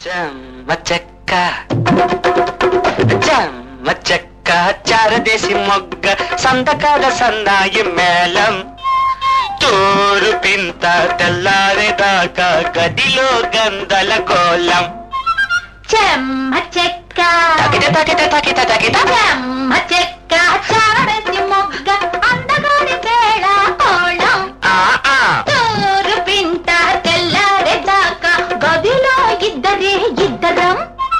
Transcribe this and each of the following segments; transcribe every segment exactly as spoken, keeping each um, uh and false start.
చెమ్మ చెక్క చెమ్మ చెక్క చారదేశి మొగ్గ సందకాల సన్నాయి మేళం తూరు పింత తెల్లారేదాకా గదిలో గందల కోలం చెమ్మ చెక్క తకిట తకిట తకిట తకిట చెమ్మ చెక్క చారదేశి మొగ్గ అందగాడి వేళ కోళం ఆ ఆ తూరు పింట తెల్లారేదాకా గదిలో ఇద్దరే ఇద్దరం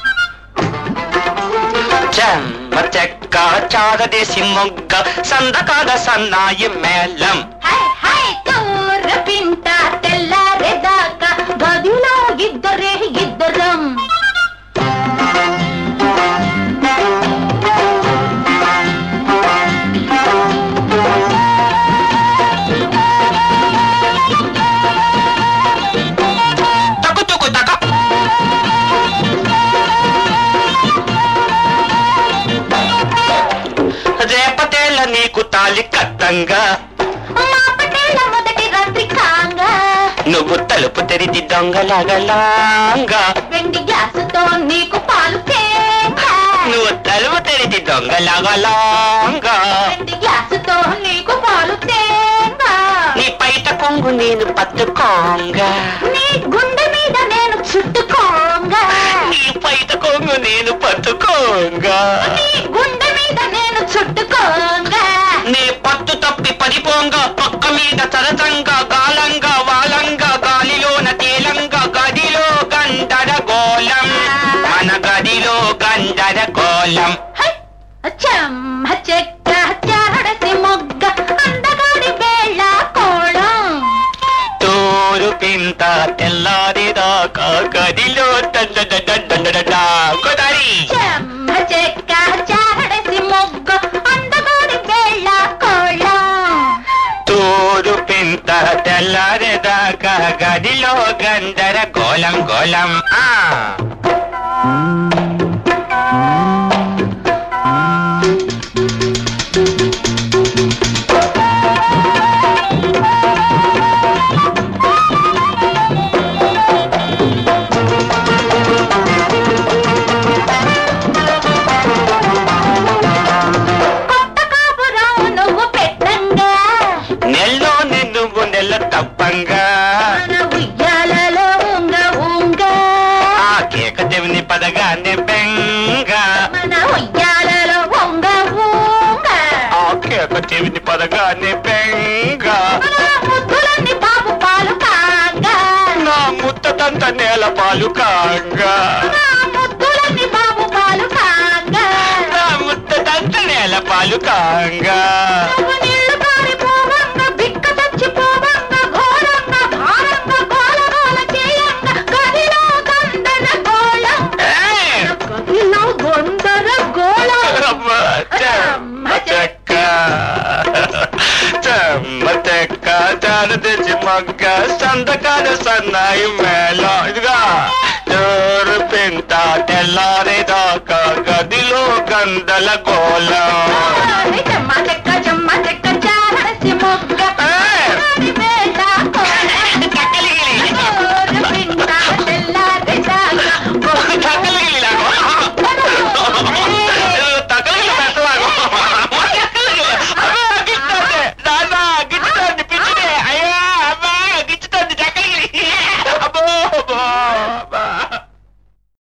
చెమ్మ చెక్క చారదేశి మొగ్గ సందకాల సన్నాయి మేళం హై హై తూరు పింట తెల్లారేదాకా గదిలో ఇద్దరే ఇద్దరం తకు తుకు తక రేపటేళ్ళ నీకు తాలి కత్తంగా మాపటేళ్ళ మొదటి రాత్రి కాంగా నువ్వు తలుపు తెరిచి దొంగలగలాంగా వెండి గ్లాసుతో నీకు పాలు తేంగా నువ్వు తలుపు తెరిచి దొంగలగలాంగా వెండి గ్లాసుతో నీకు పాలు తేంగా నీ పైట కొంగు నేను పట్టుకోంగా నీ గుండె మీద నేను చుట్టుకోంగా నీ పైట కొంగు నేను పట్టుకోంగా నీ గుండె మీద నేను చుట్టుకోంగా నీ పట్టు తప్పి పడిపోంగా పక్క మీద సరసంగా గాలంగా వాలంగా గాలిలోన తేలంగా గదిలో గంధర గోళం మన గదిలో గంధర గోళం హై! చెమ్మ చెక్క చారడసి మొగ్గ అందగాడి వేళ కోళం తోరు పింత తెల్లారిదాకా గదిలో గోదారి చెమ్మ చెక్క చారడసి మొగ్గ అందగాడి వేళ కోళం తోరు పింత తెల్లారిదాకా గదిలో గంధర గోళం గోళం ఆ కొత్త కాపురం నువ్వు పెట్టంగా నెల్లో నువ్వు నెల తప్పంగా మన ఉయ్యాలలో ఉంగ ఉంగ ఆ కేక చెవిని పదగానే బెంగా మన ఉయ్యాలలో ఉంగ ఉంగ ఆ కేక చెవిని పదగానే బెంగా మన ముద్దులన్నీ బాబు పాలు కాంగా నా ముత్తదంత నేల పాలు కాంగా నా ముద్దులన్నీ బాబు పాలు కాంగా నా ముత్తదంత నేల పాలు కాంగా నువ్వు నీళ్లు కారిపోవంగా బిక్క చచ్చిపోవంగా ఘోరంగా భారంగా గోల గోల చేయంగా గదిలో గంధర గోళం ఏయ్! గదిలో గంధర గోళం అమ్మా, చెమ్మ చెక్క చెమ్మ చెక్క చారు తెచ్చి మొగ్గ సంతకాల సన్నాయి మేళ ఇదిగా చోరు పింత తెల్లారేదాకా గదిలో గందల గోళం చెమ్మ చెక్క చెమ్మ చెక్క చారసి మొగ్గ